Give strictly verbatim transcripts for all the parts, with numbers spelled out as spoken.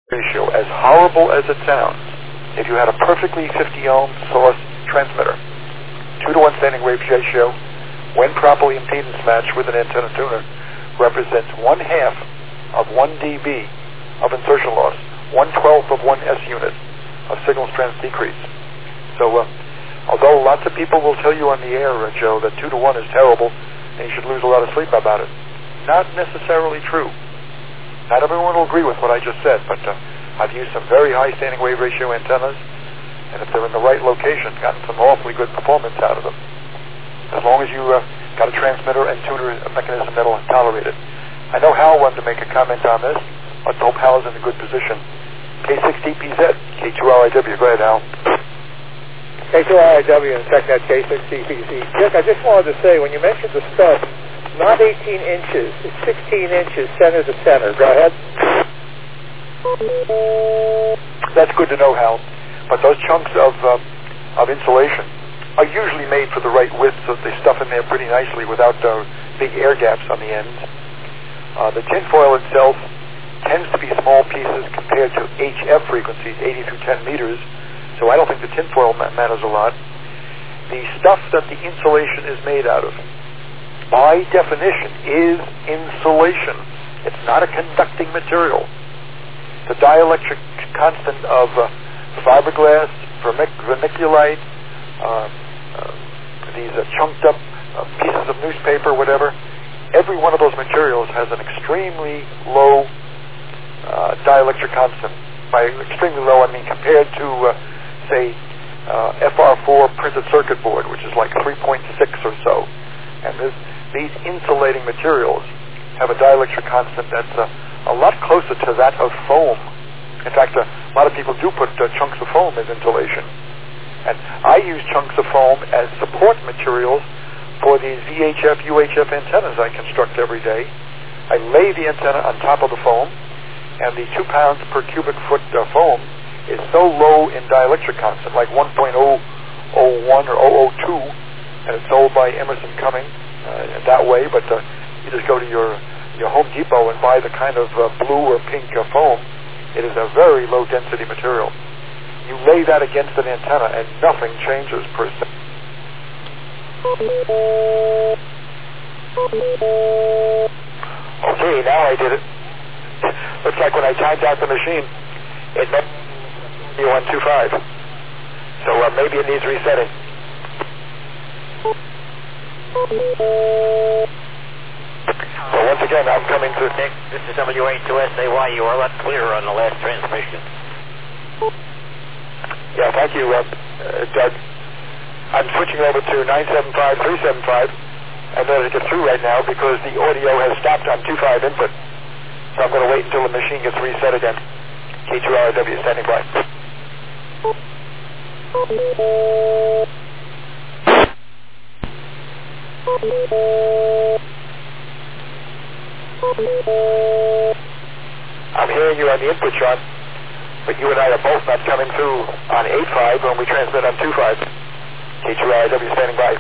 ratio, as horrible as it sounds, if you had a perfectly fifty ohm source transmitter, two to one standing wave ratio, when properly impedance matched with an antenna tuner, represents one half of one dB of insertion loss, one twelfth of one S unit of signal strength decrease. So, uh, although lots of people will tell you on the air, uh, Joe, that two to one is terrible and you should lose a lot of sleep about it, not necessarily true. Not everyone will agree with what I just said, but uh, I've used some very high standing wave ratio antennas, and if they're in the right location, gotten some awfully good performance out of them. As long as you uh, got a transmitter and tuner mechanism that'll tolerate it. I know Hal wanted to make a comment on this. Let's hope Hal's in a good position. K six D P Z, K two R I W. Go ahead, Hal. K two R I W and TechNet K six D P Z. Dick, I just wanted to say, when you mentioned the stuff, not eighteen inches, it's sixteen inches center to center. Go ahead. That's good to know, Hal. But those chunks of uh, of insulation are usually made for the right width, so they stuff in there pretty nicely without uh, big air gaps on the ends. Uh, the tinfoil itself tends to be small pieces compared to H F frequencies, eighty through ten meters, so I don't think the tinfoil ma- matters a lot. The stuff that the insulation is made out of, by definition, is insulation. It's not a conducting material. The dielectric constant of uh, fiberglass, vermic- vermiculite, uh, uh, these uh, chunked up uh, pieces of newspaper, whatever, every one of those materials has an extremely low uh, dielectric constant. By extremely low, I mean compared to, uh, say, uh, F R four printed circuit board, which is like three point six or so. And this, these insulating materials have a dielectric constant that's uh, a lot closer to that of foam. In fact, uh, a lot of people do put uh, chunks of foam as insulation. And I use chunks of foam as support materials for these V H F, U H F antennas I construct every day. I lay the antenna on top of the foam, and the two pounds per cubic foot uh, foam is so low in dielectric constant, like one point zero zero one or zero zero two, and it's sold by Emerson Cumming uh, that way, but uh, you just go to your, your Home Depot and buy the kind of uh, blue or pink uh, foam. It is a very low density material. You lay that against an antenna and nothing changes per se. Okay, now I did it. Looks like when I timed out the machine, it meant one two five. So uh, maybe it needs resetting. So once again, I'm coming to... Nick, this is W A two S A Y. You are a lot clearer on the last transmission. Yeah, thank you, uh, uh, Doug. I'm switching over to nine seven five, three seven five in order to get through right now because the audio has stopped on two five input. So I'm going to wait until the machine gets reset again. K two R W standing by. I'm hearing you on the input, Sean, but you and I are both not coming through on eight five when we transmit on two five. K two R W standing by.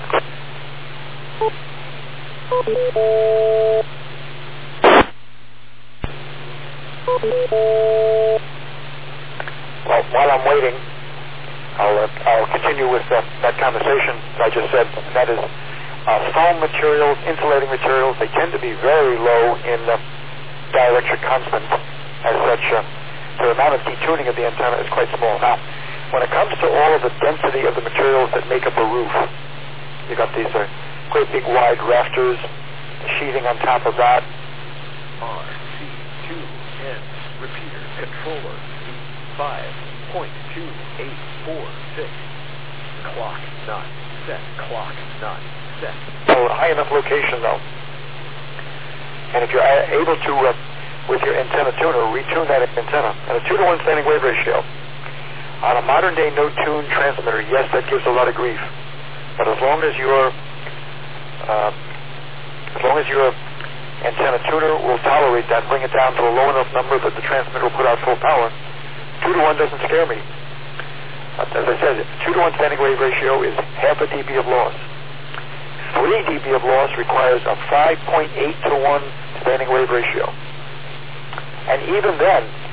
Well, while I'm waiting, I'll, uh, I'll continue with uh, that conversation I just said, and that is uh, foam materials, insulating materials, they tend to be very low in uh, dielectric constant. As such, uh, the amount of detuning of the antenna is quite small. Now, when it comes to all of the density of the materials that make up a roof, you got these uh, great big wide rafters, sheathing on top of that. R C two N repeater controller five point two eight four six. Clock not set. Clock not set. So a high enough location though. And if you're able to, uh, with your antenna tuner, retune that antenna at a two to one standing wave ratio. On a modern day no tune transmitter, yes, that gives a lot of grief. But as long as your uh, as long as your antenna tuner will tolerate that, bring it down to a low enough number that the transmitter will put out full power, two to one doesn't scare me. Uh, as I said, two to one standing wave ratio is half a dB of loss. three dB of loss requires a five point eight to one standing wave ratio. And even then,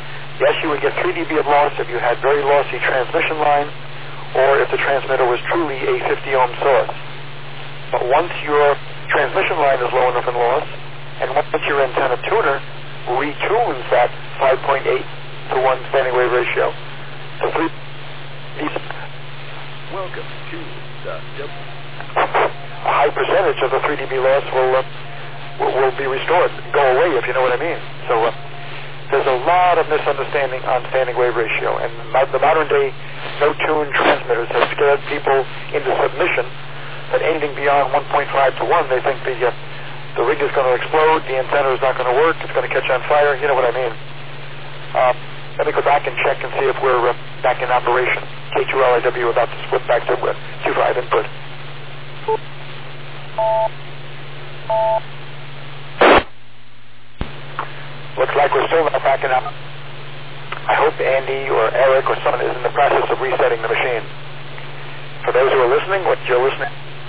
Yes, you would get three D B of loss if you had very lossy transmission line, or if the transmitter was truly a fifty ohm source. But once your transmission line is low enough in loss, and once your antenna tuner retunes that five point eight to one standing wave ratio, the three these Welcome to the W. a high percentage of the three D B loss will, uh, will will be restored, go away, if you know what I mean. So uh, there's a lot of misunderstanding on standing wave ratio, and the modern day no-tune transmitters have scared people into submission that anything beyond one point five to one, they think the uh, the rig is going to explode, the antenna is not going to work, it's going to catch on fire, you know what I mean. Uh, let me go back and check and see if we're uh, back in operation. K two L I W about to split back to uh, two five input. Looks like we're still not backing up. I hope Andy or Eric or someone is in the process of resetting the machine. For those who are listening, what you're listening,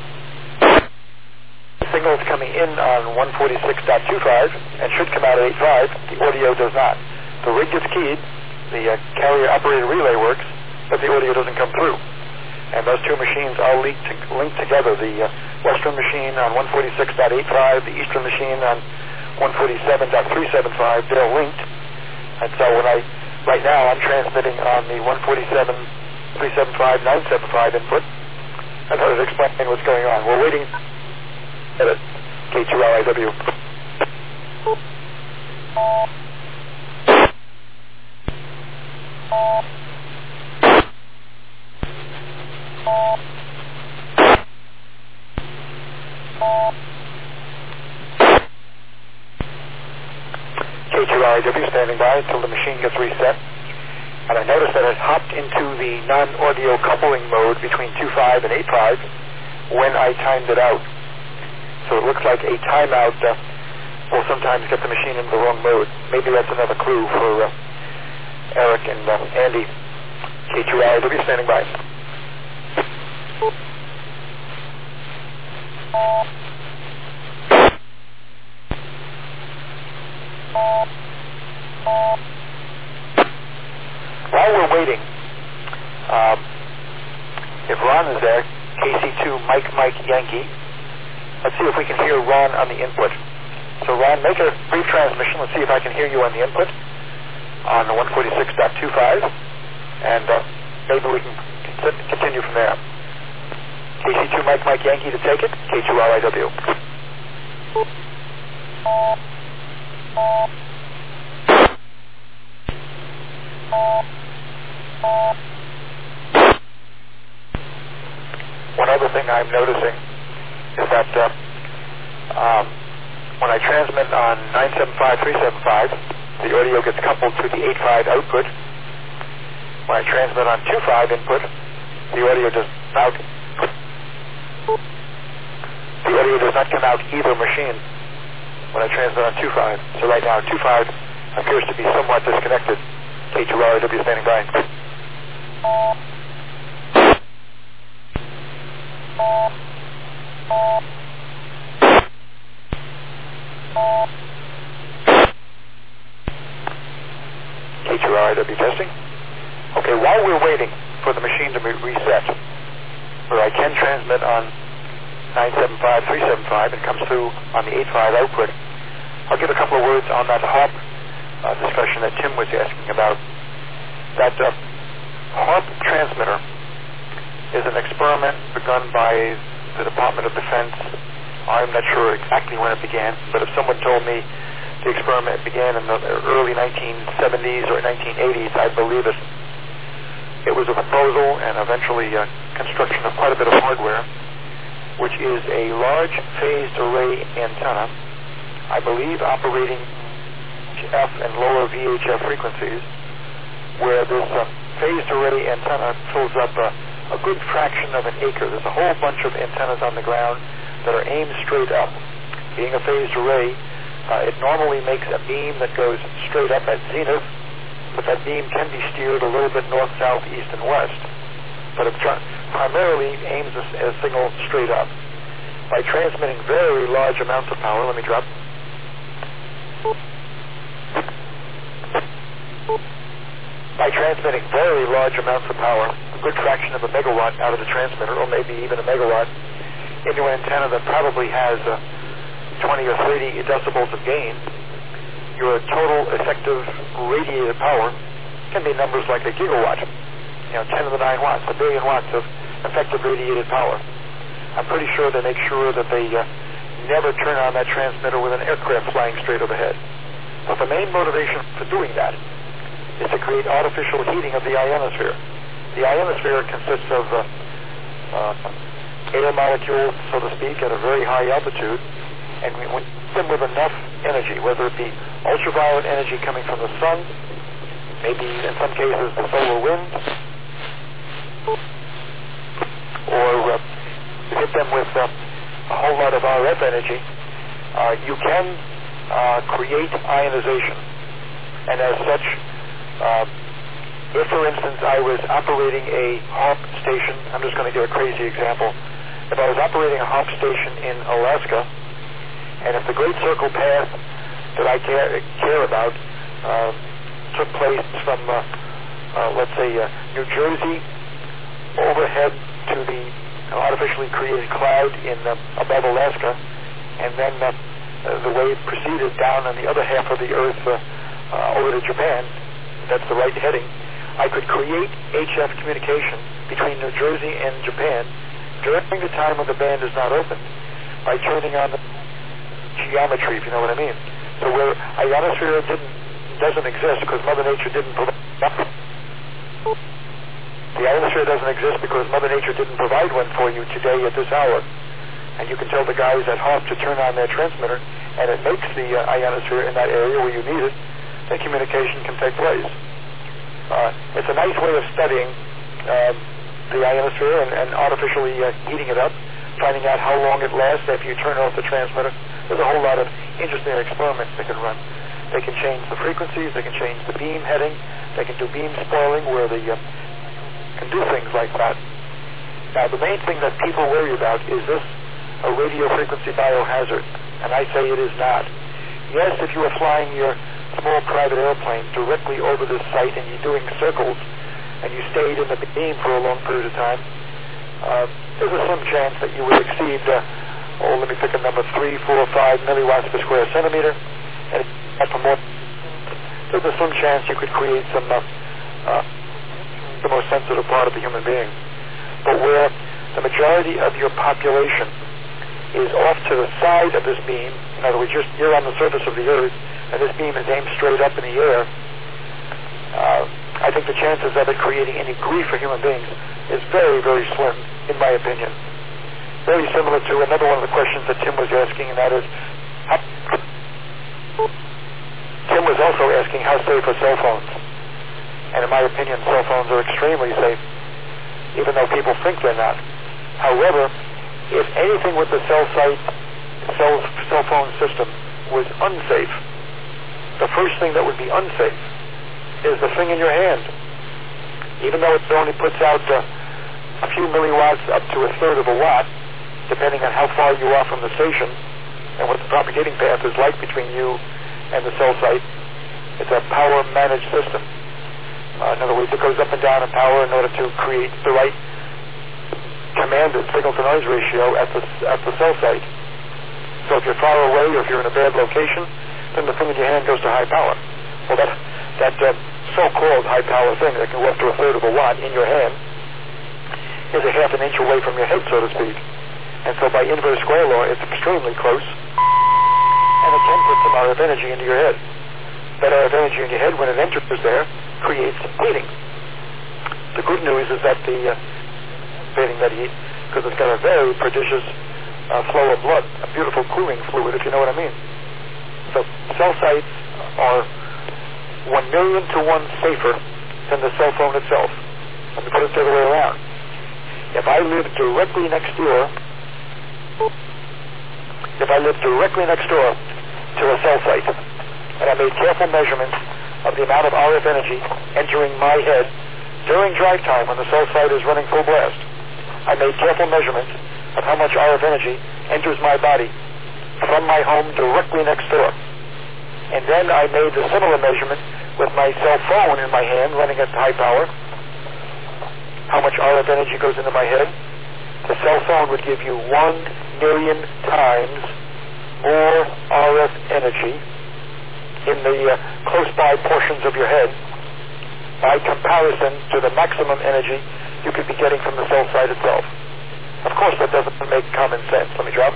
the signal is coming in on one forty-six point two five and should come out at eight point five. The audio does not. The rig gets keyed, the uh, carrier operated relay works, but the audio doesn't come through. And those two machines are linked, to, linked together. The uh, Western machine on one forty-six point eight five, the Eastern machine on one forty-seven point three seven five, they're linked. And so when I, right now I'm transmitting on the one forty-seven point three seven five, nine seven five input. I thought I was explaining what's going on. We're waiting at it. K two L I W. K two L I W standing by until the machine gets reset. And I noticed that it hopped into the non-audio coupling mode between two point five and eight point five when I timed it out. So it looks like a timeout uh, will sometimes get the machine into the wrong mode. Maybe that's another clue for uh, Eric and uh, Andy. K two L I W standing by. While we're waiting, um, if Ron is there, K C two Mike Mike Yankee, let's see if we can hear Ron on the input. So Ron, make a brief transmission. Let's see if I can hear you on the input on the one forty-six point two five, and uh, maybe we can continue from there. K C two Mike Mike Yankee to take it, K two L I W. One other thing I'm noticing is that uh, um, when I transmit on nine seven five, three seven five, the audio gets coupled to the eight point five output. When I transmit on two point five input, the audio does not the audio does not come out either machine when I transmit on two point five. So right now two point five appears to be somewhat disconnected. K two L I W standing by. K two L I W testing. Okay, while we're waiting for the machine to be reset, where I can transmit on nine seven five, three seven five and comes through on the eight point five output, I'll give a couple of words on that HARP uh, discussion that Tim was asking about. That uh, HARP transmitter is an experiment begun by the Department of Defense. I'm not sure exactly when it began, but if someone told me the experiment began in the early nineteen seventies or nineteen eighties, I'd believe it. It was a proposal and eventually uh, construction of quite a bit of hardware, which is a large phased array antenna, I believe operating F and lower V H F frequencies, where this uh, phased array antenna fills up a, a good fraction of an acre. There's a whole bunch of antennas on the ground that are aimed straight up. Being a phased array, uh, it normally makes a beam that goes straight up at zenith, but that beam can be steered a little bit north, south, east, and west. But it tr- primarily aims a, a signal straight up. By transmitting very large amounts of power, let me drop. by transmitting very large amounts of power, a good fraction of a megawatt out of the transmitter, or maybe even a megawatt, into an antenna that probably has uh, twenty or thirty decibels of gain, your total effective radiated power can be numbers like a gigawatt, you know, ten to the nine watts, a billion watts of effective radiated power. I'm pretty sure they make sure that they uh, never turn on that transmitter with an aircraft flying straight overhead. But the main motivation for doing that is to create artificial heating of the ionosphere. The ionosphere consists of uh, uh, air molecules, so to speak, at a very high altitude, and we want them with enough energy, whether it be ultraviolet energy coming from the sun, maybe in some cases the solar wind, or uh, hit them with uh, a whole lot of R F energy, uh, you can uh, create ionization. And as such, uh, if, for instance, I was operating a HAARP station, I'm just going to give a crazy example. If I was operating a HAARP station in Alaska, and if the Great Circle Path that I care, care about uh, took place from, uh, uh, let's say, uh, New Jersey overhead to the artificially created cloud in uh, above Alaska, and then uh, uh, the wave proceeded down on the other half of the Earth uh, uh, over to Japan, that's the right heading, I could create H F communication between New Jersey and Japan during the time when the band is not open by turning on the geometry, if you know what I mean. So where ionosphere didn't, doesn't exist because Mother Nature didn't provide the ionosphere doesn't exist because Mother Nature didn't provide one for you today at this hour. And you can tell the guys at HAARP to turn on their transmitter, and it makes the uh, ionosphere in that area where you need it, then communication can take place. Uh, it's a nice way of studying uh, the ionosphere and, and artificially uh, heating it up, finding out how long it lasts after you turn off the transmitter. There's a whole lot of interesting experiments they can run. They can change the frequencies, they can change the beam heading, they can do beam spoiling where the uh, can do things like that. Now, the main thing that people worry about is this a radio frequency biohazard, and I say it is not. Yes, if you are flying your small private airplane directly over this site and you're doing circles and you stayed in the beam for a long period of time, uh, there's a slim chance that you would exceed, uh, oh, let me pick a number, three, four, five milliwatts per square centimeter, and for more, there's a slim chance you could create some uh, uh, the most sensitive part of the human being. But where the majority of your population is off to the side of this beam, in other words, you're, you're on the surface of the Earth, and this beam is aimed straight up in the air, uh, I think the chances of it creating any grief for human beings is very, very slim, in my opinion. Very similar to another one of the questions that Tim was asking, and that is, how, Tim was also asking how safe are cell phones. And in my opinion, cell phones are extremely safe, even though people think they're not. However, if anything with the cell site, cell, cell phone system was unsafe, the first thing that would be unsafe is the thing in your hand. Even though it only puts out uh, a few milliwatts up to a third of a watt, depending on how far you are from the station and what the propagating path is like between you and the cell site, it's a power managed system. Uh, in other words, it goes up and down in power in order to create the right commanded signal-to-noise ratio at the at the cell site. So if you're far away or if you're in a bad location, then the thing in your hand goes to high power. Well, that, that uh, so-called high-power thing that can go up to a third of a watt in your hand is a half an inch away from your head, so to speak. And so by inverse square law, it's extremely close, and it can put some R F energy into your head. That R F energy in your head, when it enters there, creates heating. The good news is that the uh, creating that heat, because it's got a very prodigious uh, flow of blood, a beautiful cooling fluid, if you know what I mean. So cell sites are one million to one safer than the cell phone itself. Let me put it the other way around. If I lived directly next door, if I lived directly next door to a cell site, and I made careful measurements of the amount of R F energy entering my head during drive time when the cell site is running full blast, I made careful measurements of how much R F energy enters my body from my home directly next door. And then I made the similar measurement with my cell phone in my hand running at high power, how much R F energy goes into my head? The cell phone would give you one million times more R F energy in the uh, close-by portions of your head by comparison to the maximum energy you could be getting from the cell site itself. Of course, that doesn't make common sense. Let me drop.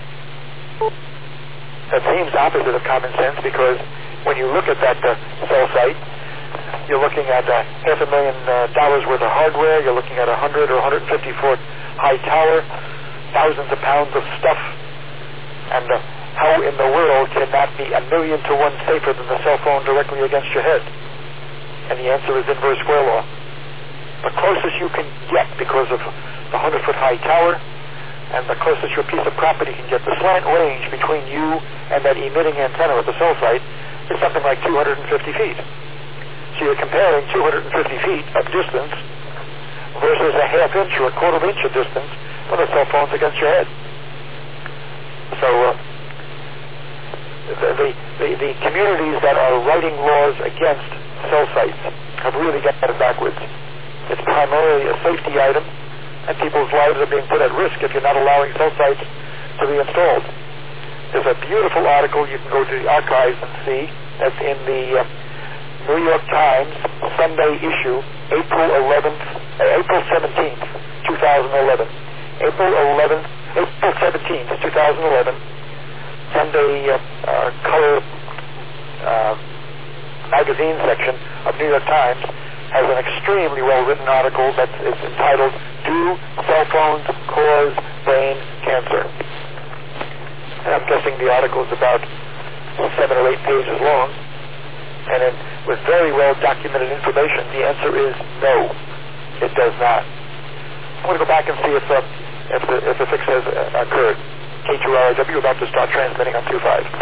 That seems opposite of common sense because when you look at that uh, cell site, you're looking at uh, half a million uh, dollars worth of hardware. You're looking at a hundred or one hundred fifty foot high tower, thousands of pounds of stuff, and uh, how in the world can that be a million to one safer than the cell phone directly against your head? And the answer is inverse square law. The closest you can get because of the one hundred foot high tower and the closest your piece of property can get, the slant range between you and that emitting antenna at the cell site is something like two hundred fifty feet. So you're comparing two hundred fifty feet of distance versus a half inch or a quarter of inch of distance when the cell phone's against your head. So uh, the, the, the, the communities that are writing laws against cell sites have really got it backwards. It's primarily a safety item, and people's lives are being put at risk if you're not allowing cell sites to be installed. There's a beautiful article you can go to the archives and see that's in the uh, New York Times Sunday issue, April eleventh, uh, April seventeenth, twenty eleven. April eleventh, April seventeenth, twenty eleven. Sunday uh, uh, color uh, magazine section of New York Times has an extremely well-written article that is entitled, "Do Cell Phones Cause Brain Cancer?" And I'm guessing the article is about seven or eight pages long. And then with very well-documented information, the answer is no, it does not. I'm going to go back and see if, uh, if, the, if the fix has uh, occurred. K two R I W about to start transmitting on two five.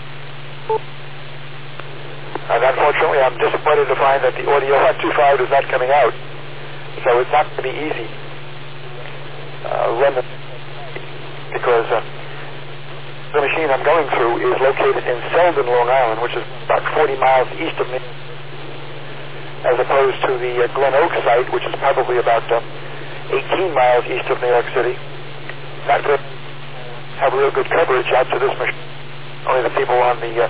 And unfortunately, I'm disappointed to find that the audio on two five is not coming out. So it's not going to be easy. Uh, run the, because uh, the machine I'm going through is located in Selden, Long Island, which is about forty miles east of me, as opposed to the uh, Glen Oak site, which is probably about uh, eighteen miles east of New York City. Not good. Have real good coverage out to this machine. Only the people on the uh,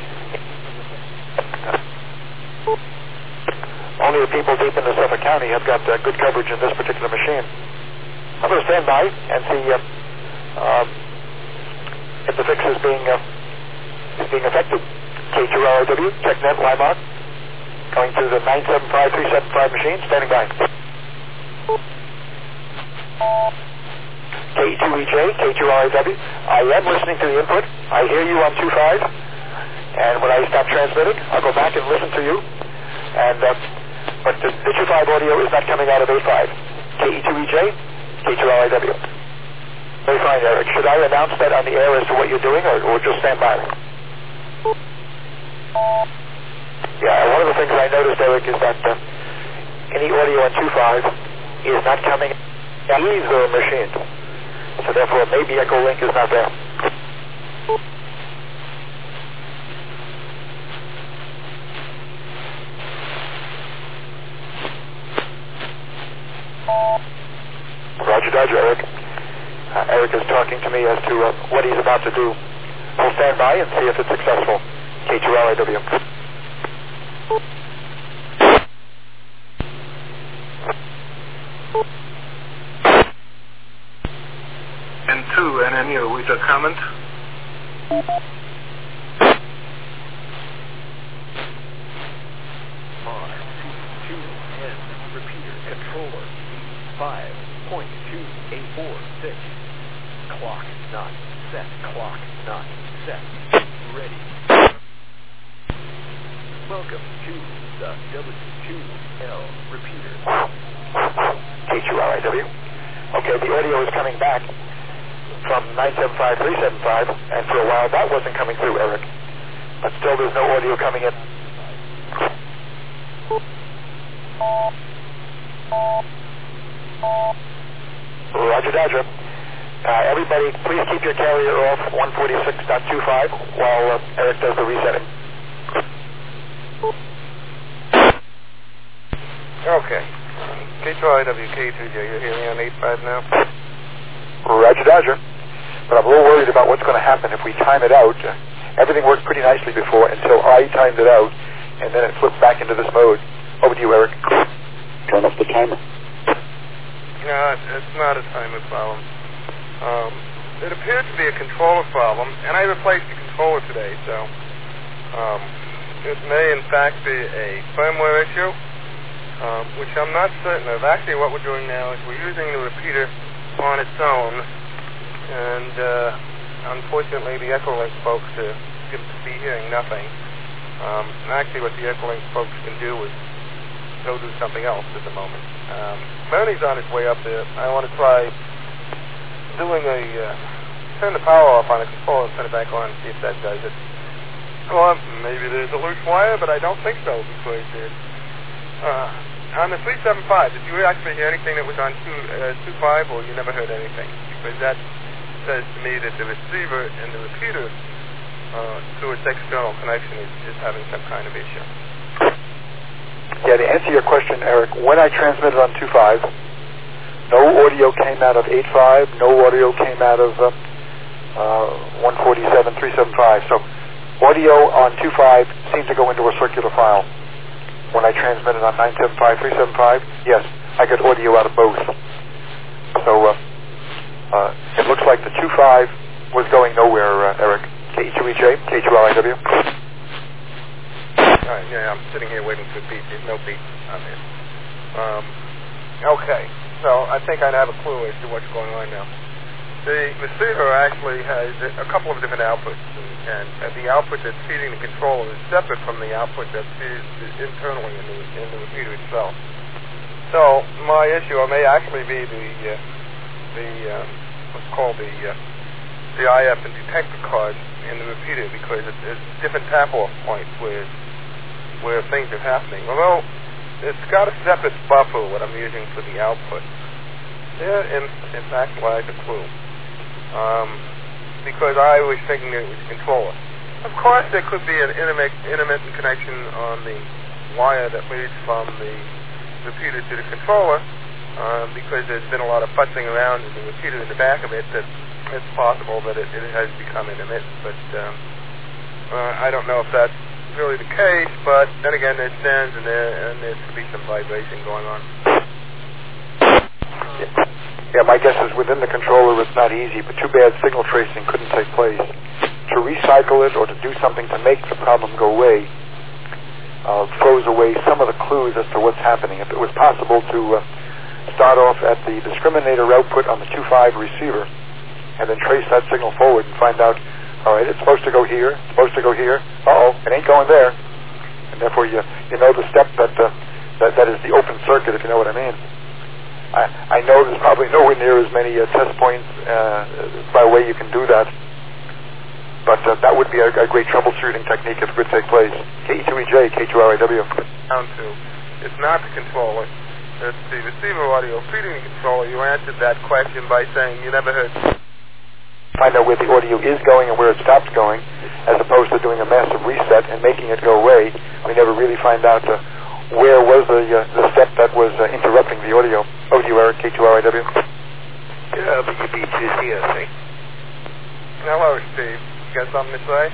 only the people deep into Suffolk County have got uh, good coverage in this particular machine. I'm going to stand by and see uh, um, if the fix is being uh, is being affected. K two R I W, TechNet, Limont, going to the nine seven five three seven five machine, standing by. K two E J, K two R I W, I am listening to the input. I hear you on two five, and when I stop transmitting, I'll go back and listen to you. And uh, but the, the two five audio is not coming out of eight five. K E two E J, K two R I W. Very fine, Eric. Should I announce that on the air as to what you're doing, or, or just stand by? Yeah, one of the things I noticed, Eric, is that uh, any audio on two five is not coming out of either machine. So therefore, maybe Echo Link is not there. Roger, Dodger, Eric. Uh, Eric is talking to me as to uh, what he's about to do. We'll stand by and see if it's successful. K two R I W. N two, N N U, with a comment? R C two N, repeater, controller, five point two eight four six. Clock not set, clock not set. Ready. Welcome to the W two L repeater. K two R I W. Okay, the audio is coming back from nine seven five three seven five, and for a while that wasn't coming through, Eric. But still there's no audio coming in. Roger, Dodger. Uh, everybody, please keep your carrier off one forty-six point two five while uh, Eric does the resetting. Okay. K two R I W, K two J, you're hearing on eight five now? Roger, Dodger. But I'm a little worried about what's going to happen if we time it out. Uh, everything worked pretty nicely before until I timed it out, and then it flipped back into this mode. Over to you, Eric. Turn off the timer. No, it's not a timer problem. Um, it appears to be a controller problem, and I replaced the controller today, so um, it may in fact be a firmware issue, um, which I'm not certain of. Actually, what we're doing now is we're using the repeater on its own, and uh, unfortunately the Echolink folks uh, seem to be hearing nothing. Um, actually, what the Echolink folks can do is go do something else at the moment. Um, Bernie's on his way up there. I want to try doing a uh, turn the power off on the controller and turn it back on and see if that does it. Well, maybe there's a loose wire, but I don't think so, because uh, uh, on the three seventy-five, did you actually hear anything that was on two five, or you never heard anything? Because that says to me that the receiver and the repeater uh, through its external connection is, is having some kind of issue. Yeah, to answer your question, Eric, when I transmitted on two five, no audio came out of eight five, no audio came out of uh, uh, one forty-seven, three seventy-five. So audio on two five seemed to go into a circular file. When I transmitted on nine seventy-five, three seventy-five, yes, I got audio out of both. So uh, uh, it looks like the two five was going nowhere, uh, Eric. K two E J, K two R I W. All right, yeah, I'm sitting here waiting for beat. There's no beat on this. Um, okay, so I think I have a clue as to what's going on now. The receiver actually has a couple of different outputs, and, and the output that's feeding the controller is separate from the output that feeds internally in the, in the repeater itself. So my issue may actually be the uh, the um, what's called the uh, the I F and detector card in the repeater, because it's, it's different tap-off points where where things are happening. Although it's got a separate buffer, what I'm using for the output. There, in, in fact, lies a clue. Um, because I was thinking it was a controller. Of course, there could be an intermittent, intermittent connection on the wire that leads from the repeater to the controller, um, because there's been a lot of futzing around in the repeater in the back of it that it's possible that it, it has become intermittent. But um, uh, I don't know if that's really the case, but then again, there's stands in there, and there could be some vibration going on. Yeah. yeah, my guess is within the controller it's not easy, but too bad signal tracing couldn't take place. To recycle it or to do something to make the problem go away uh, throws away some of the clues as to what's happening. If it was possible to uh, start off at the discriminator output on the two five receiver and then trace that signal forward and find out, all right, it's supposed to go here, it's supposed to go here. Uh-oh, it ain't going there. And therefore, you you know the step that uh, that, that is the open circuit, if you know what I mean. I, I know there's probably nowhere near as many uh, test points uh, by way you can do that. But uh, that would be a, a great troubleshooting technique if it could take place. K two E J, K two R I W. Down to, it's not the controller. It's the receiver audio feeding the controller. You answered that question by saying you never heard. Find out where the audio is going and where it stops going, as opposed to doing a massive reset and making it go away. We never really find out uh, where was the uh, the step that was uh, interrupting the audio. Over to you, Eric, K two R I W. Yeah, W B two C S A. Hello, Steve. You got something to say?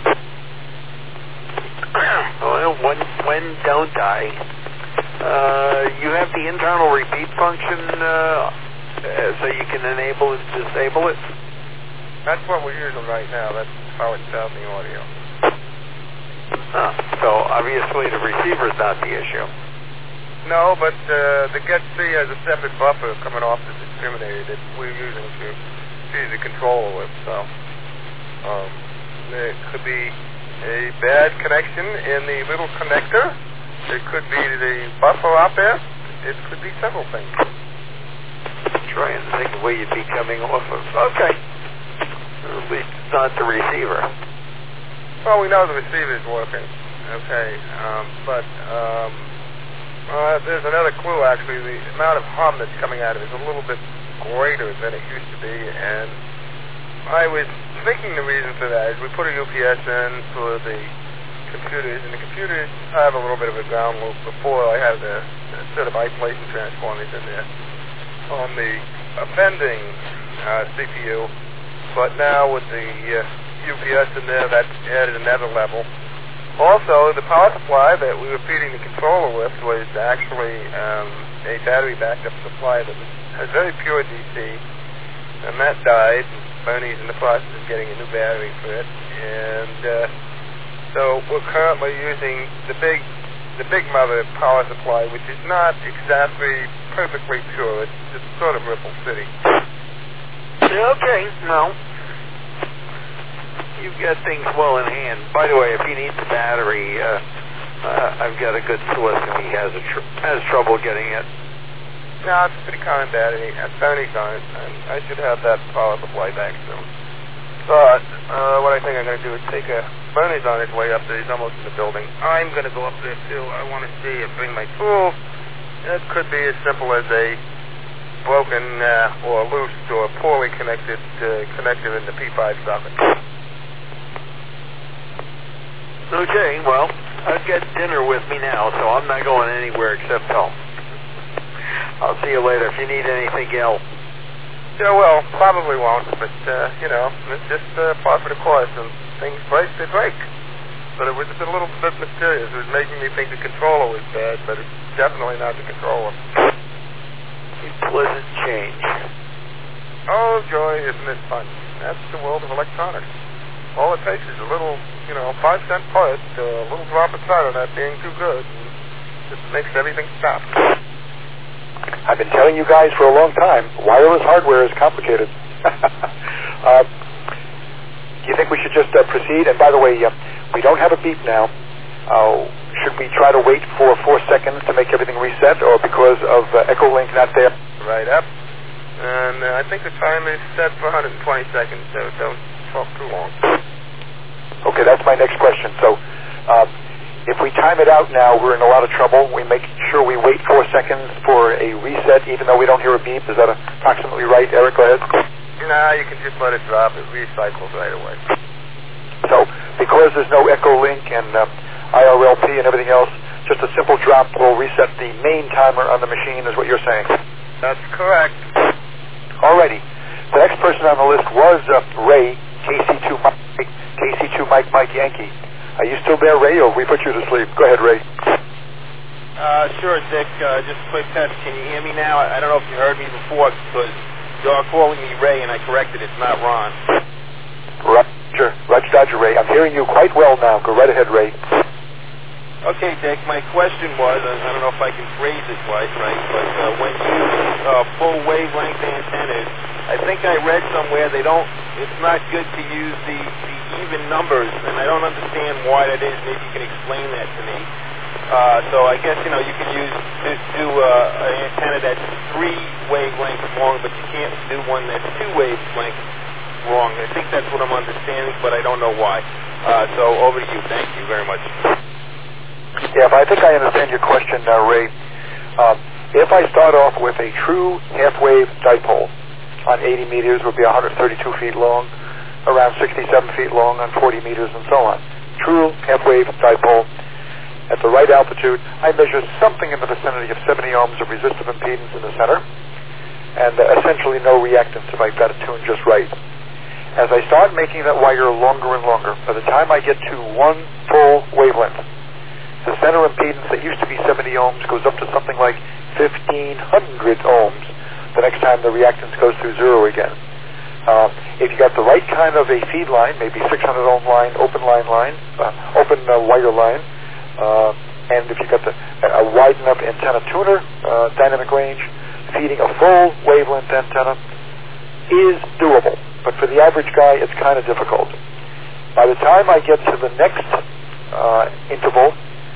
Well, when, when don't I? Uh, you have the internal repeat function uh, so you can enable and disable it? That's what we're using right now. That's how it's sounding audio. Huh. So obviously the receiver is not the issue. No, but uh, the Get C has a separate buffer coming off the discriminator that we're using to feed the controller with. So um, there could be a bad connection in the little connector. It could be the buffer out there. It could be several things. Trying to think of where you'd be coming off of. Okay. At least it's not the receiver. Well, we know the receiver is working. Okay. Um, but um, uh, there's another clue, actually. The amount of hum that's coming out of it is a little bit greater than it used to be. And I was thinking the reason for that is we put a U P S in for the computers, and the computers have a little bit of a ground loop. Before I had a, a set of isolation transformers in there on the offending uh, C P U, but now with the uh, U P S in there, that added another level. Also, the power supply that we were feeding the controller with was actually um, a battery backup supply that was, had very pure D C, and that died. Bernie's in the process of getting a new battery for it, and uh, so we're currently using the big, the big mother power supply, which is not exactly perfectly pure. It's, it's sort of Ripple City. Okay, no. You've got things well in hand. By the way, if he needs a battery, uh, uh, I've got a good source if he has a tr- has trouble getting it. No, it's a pretty common battery. It's Bernie's on it, and I should have that power supply back soon. But uh, what I think I'm going to do is take a Bernie's on his way up there. He's almost in the building. I'm going to go up there too. I want to see and bring my tools. It could be as simple as a broken uh, or loose or poorly connected uh, connector in the P five socket. Okay, well, I've got dinner with me now, so I'm not going anywhere except home. I'll see you later if you need anything else. Yeah, well, probably won't, but, uh, you know, it's just uh, par for the course, and things break, they break. But it was a little bit mysterious. It was making me think the controller was bad, but it's definitely not the controller. A pleasant change. Oh, joy, isn't it fun? That's the world of electronics. All it takes is a little, you know, five cent part, uh, a little drop of solder not being too good, and just makes everything stop. I've been telling you guys for a long time, wireless hardware is complicated. uh, do you think we should just uh, proceed? And by the way, uh, we don't have a beep now. Uh, should we try to wait for four seconds to make everything reset, or because of uh, Echolink not there? Right up. And uh, I think the time is set for one hundred twenty seconds, so don't talk too long. Okay, that's my next question. So, uh, if we time it out now, we're in a lot of trouble. We make sure we wait four seconds for a reset, even though we don't hear a beep. Is that approximately right, Eric? Go ahead. Nah, you can just let it drop. It recycles right away. So, because there's no Echolink and uh, I R L P and everything else, just a simple drop will reset the main timer on the machine, is what you're saying? That's correct. Alrighty. The next person on the list was uh, Ray, K C two Mike, K C two Mike Mike Yankee. Are you still there, Ray, or we put you to sleep? Go ahead, Ray. Uh, sure, Dick. Uh, just a quick test. Can you hear me now? I don't know if you heard me before, because you're calling me Ray, and I corrected it's not Ron. Roger. Roger, Dodger, Ray. I'm hearing you quite well now. Go right ahead, Ray. Okay, Dick. My question was, I don't know if I can phrase it right, right, but uh, when you use uh, full wavelength antennas, I think I read somewhere they don't. It's not good to use the, the even numbers, and I don't understand why that is. Maybe you can explain that to me. Uh, so I guess, you know, you can use do, do uh, an antenna that's three wavelengths long, but you can't do one that's two wavelengths wrong. I think that's what I'm understanding, but I don't know why. Uh, so over to you. Thank you very much. Yeah, but I think I understand your question, uh, Ray. Um, if I start off with a true half-wave dipole on eighty meters, would be one hundred thirty-two feet long, around sixty-seven feet long on forty meters, and so on. True half-wave dipole at the right altitude. I measure something in the vicinity of seventy ohms of resistive impedance in the center, and uh, essentially no reactance if I've got it tuned just right. As I start making that wire longer and longer, by the time I get to one full wavelength, the center impedance that used to be seventy ohms goes up to something like fifteen hundred ohms the next time the reactance goes through zero again. Uh, if you got the right kind of a feed line, maybe six hundred ohm line, open line line, uh, open uh, wire line, uh, and if you got the, a wide enough antenna tuner, uh, dynamic range, feeding a full wavelength antenna is doable. But for the average guy, it's kind of difficult. By the time I get to the next uh, interval,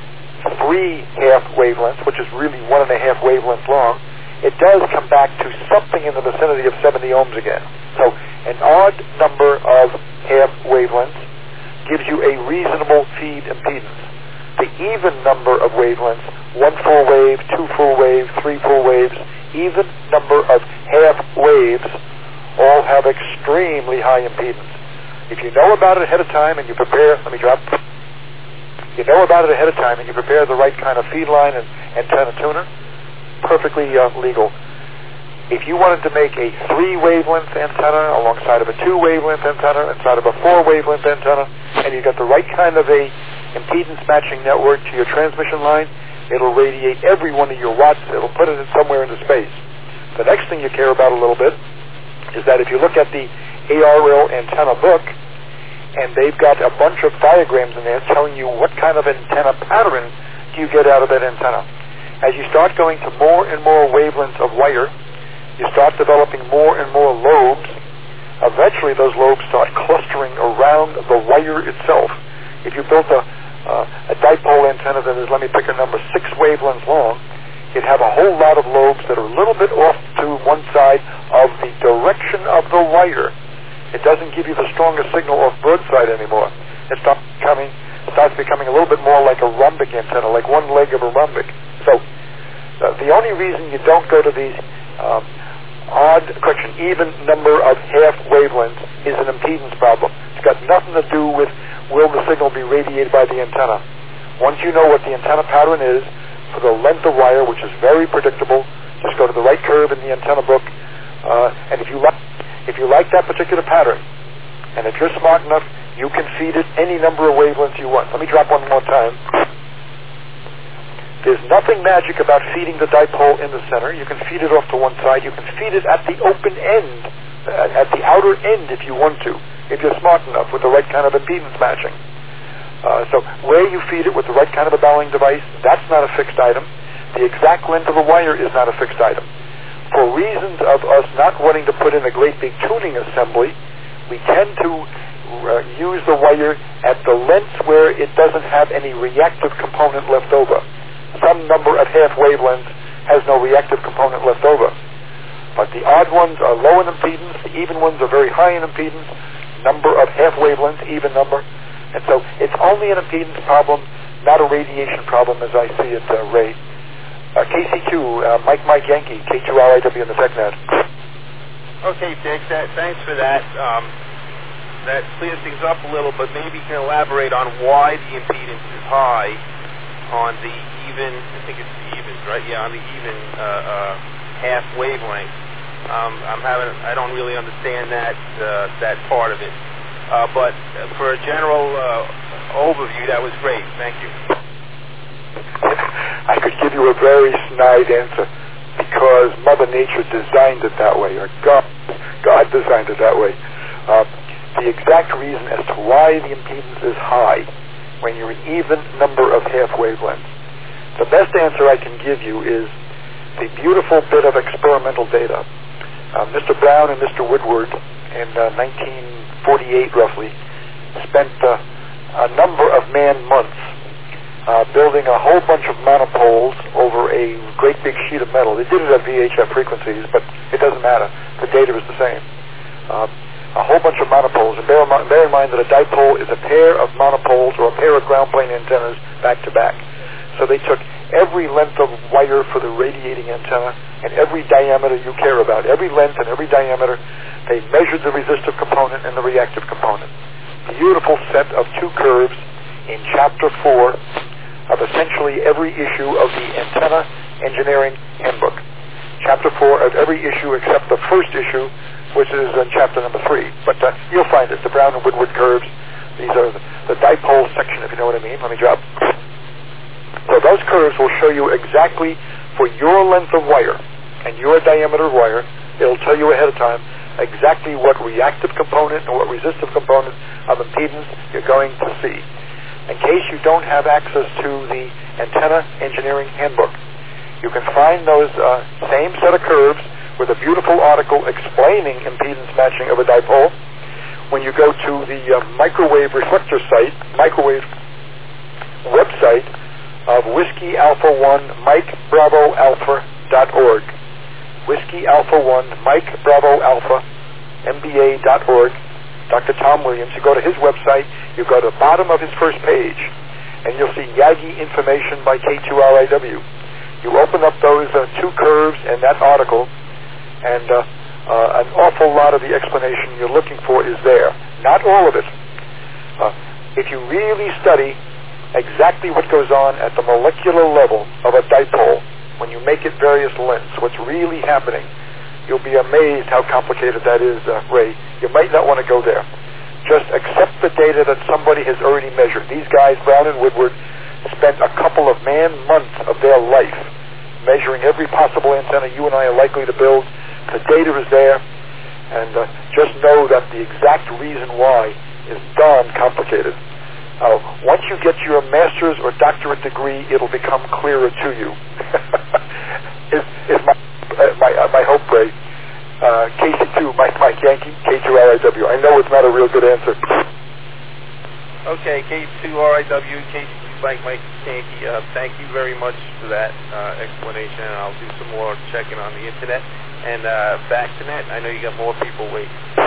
three half wavelengths, which is really one and a half wavelengths long, it does come back to something in the vicinity of seventy ohms again. So an odd number of half wavelengths gives you a reasonable feed impedance. The even number of wavelengths, one full wave, two full waves, three full waves, even number of half waves, all have extremely high impedance. If you know about it ahead of time and you prepare, let me drop. You know about it ahead of time, and you prepare the right kind of feed line and antenna tuner, perfectly uh, legal. If you wanted to make a three-wavelength antenna alongside of a two-wavelength antenna, inside of a four-wavelength antenna, and you got the right kind of a impedance matching network to your transmission line, it'll radiate every one of your watts. It'll put it somewhere into space. The next thing you care about a little bit is that if you look at the A R L antenna book, and they've got a bunch of diagrams in there telling you what kind of antenna pattern do you get out of that antenna. As you start going to more and more wavelengths of wire, you start developing more and more lobes. Eventually those lobes start clustering around the wire itself. If you built a, uh, a dipole antenna that is, let me pick a number, six wavelengths long, you'd have a whole lot of lobes that are a little bit off to one side of the direction of the wire. It doesn't give you the strongest signal off broadside anymore. It starts becoming, starts becoming a little bit more like a rhombic antenna, like one leg of a rhombic. So uh, the only reason you don't go to these um, odd, correction, even number of half wavelengths is an impedance problem. It's got nothing to do with will the signal be radiated by the antenna. Once you know what the antenna pattern is for the length of wire, which is very predictable, just go to the right curve in the antenna book, uh, and if you like if you like that particular pattern, and if you're smart enough, you can feed it any number of wavelengths you want. Let me drop one more time. There's nothing magic about feeding the dipole in the center. You can feed it off to one side. You can feed it at the open end, at the outer end if you want to, if you're smart enough with the right kind of impedance matching. Uh, so where you feed it with the right kind of a bowing device, that's not a fixed item. The exact length of a wire is not a fixed item. For reasons of us not wanting to put in a great big tuning assembly, we tend to uh, use the wire at the lengths where it doesn't have any reactive component left over. Some number of half wavelengths has no reactive component left over. But the odd ones are low in impedance, the even ones are very high in impedance, number of half wavelengths, even number. And so it's only an impedance problem, not a radiation problem as I see it, uh, Ray. Uh, K C two, uh, Mike Mike Yankee, K two R I W in the TechNet. Okay, Dick, that, thanks for that. Um, that clears things up a little, but maybe you can elaborate on why the impedance is high on the even, I think it's the evens, right? Yeah, on the even uh, uh, half wavelength. Um, I'm having, I don't really understand that uh, that part of it. Uh, but for a general uh, overview, that was great. Thank you. I could give you a very snide answer because Mother Nature designed it that way, or God, God designed it that way. Uh, the exact reason as to why the impedance is high when you're an even number of half wavelengths. The best answer I can give you is the beautiful bit of experimental data. Uh, Mister Brown and Mister Woodward in uh, nineteen forty-eight roughly spent uh, a number of man months Uh, building a whole bunch of monopoles over a great big sheet of metal. They did it at V H F frequencies, but it doesn't matter. The data is the same. Uh, a whole bunch of monopoles. And bear in, mind, bear in mind that a dipole is a pair of monopoles or a pair of ground plane antennas back to back. So they took every length of wire for the radiating antenna and every diameter you care about, every length and every diameter. They measured the resistive component and the reactive component. Beautiful set of two curves in Chapter four of essentially every issue of the Antenna Engineering Handbook. Chapter four of every issue except the first issue, which is in chapter number three. But uh, you'll find it, the Brown and Woodward curves. These are the, the dipole section, if you know what I mean. Let me drop. So those curves will show you exactly for your length of wire and your diameter of wire, it'll tell you ahead of time exactly what reactive component and what resistive component of impedance you're going to see. In case you don't have access to the Antenna Engineering Handbook, you can find those uh, same set of curves with a beautiful article explaining impedance matching of a dipole when you go to the uh, microwave reflector site, microwave website of Whiskey Alpha one Mike Bravo Alpha dot org. Whiskey Alpha one Mike Bravo Alpha M B A dot org. Doctor Tom Williams. You go to his website, you go to the bottom of his first page, and you'll see Yagi information by K two R I W. You open up those uh, two curves and that article, and uh, uh, an awful lot of the explanation you're looking for is there. Not all of it. Uh, if you really study exactly what goes on at the molecular level of a dipole when you make it various lengths, what's really happening. You'll be amazed how complicated that is, uh, Ray. You might not want to go there. Just accept the data that somebody has already measured. These guys, Brown and Woodward, spent a couple of man months of their life measuring every possible antenna you and I are likely to build. The data is there, and uh, just know that the exact reason why is darn complicated. Uh, once you get your master's or doctorate degree, it'll become clearer to you. is, is my uh, my, uh, my hope, Ray. Uh, K C two, Mike Mike Yankee, K two R I W. I know it's not a real good answer. Okay, K two R I W, K C two, Mike Mike Yankee. Uh, thank you very much for that uh, explanation, and I'll do some more checking on the internet. And uh, back to net. I know you got more people waiting.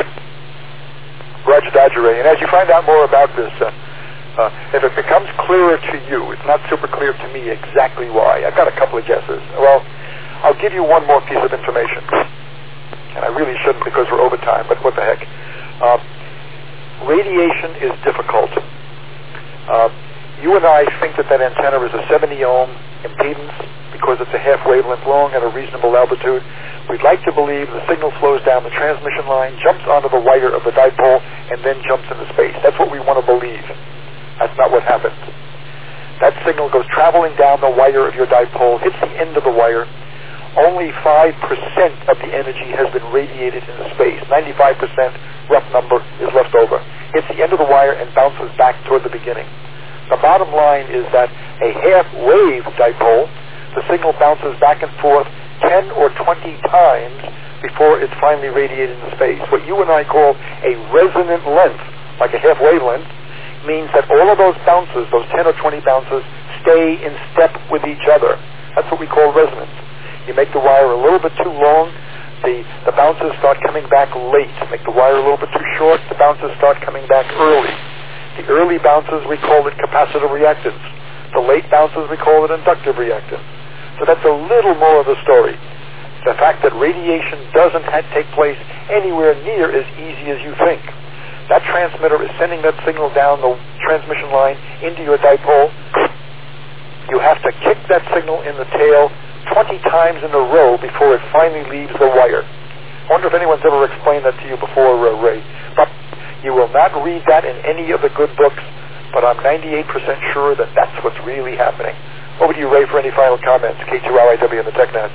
Roger, Dodger, Ray. And as you find out more about this, uh, uh, if it becomes clearer to you, it's not super clear to me exactly why. I've got a couple of guesses. Well, I'll give you one more piece of information. And I really shouldn't because we're over time, but what the heck. Uh, radiation is difficult. Uh, you and I think that that antenna is a seventy ohm impedance because it's a half wavelength long at a reasonable altitude. We'd like to believe the signal flows down the transmission line, jumps onto the wire of the dipole, and then jumps into space. That's what we want to believe. That's not what happens. That signal goes traveling down the wire of your dipole, hits the end of the wire. Only five percent of the energy has been radiated into space. ninety-five percent, rough number, is left over. Hits the end of the wire and bounces back toward the beginning. The bottom line is that a half-wave dipole, the signal bounces back and forth ten or twenty times before it's finally radiated into space. What you and I call a resonant length, like a half-wavelength, means that all of those bounces, those ten or twenty bounces, stay in step with each other. That's what we call resonance. You make the wire a little bit too long, the, the bounces start coming back late. Make the wire a little bit too short, the bounces start coming back early. The early bounces, we call it capacitive reactance. The late bounces, we call it inductive reactance. So that's a little more of the story. The fact that radiation doesn't ha- take place anywhere near as easy as you think. That transmitter is sending that signal down the transmission line into your dipole. You have to kick that signal in the tail twenty times in a row before it finally leaves the wire. I wonder if anyone's ever explained that to you before, uh, Ray. But you will not read that in any of the good books, but I'm ninety-eight percent sure that that's what's really happening. Over to you, Ray, for any final comments. K two R I W and the TechNet.